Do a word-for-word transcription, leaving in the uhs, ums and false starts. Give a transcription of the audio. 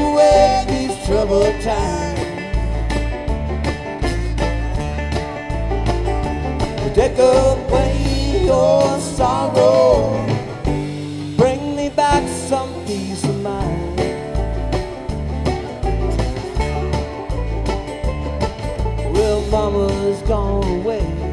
away these troubled times. Take away your sorrow, bring me back some peace of mind. Well, mama's gone away,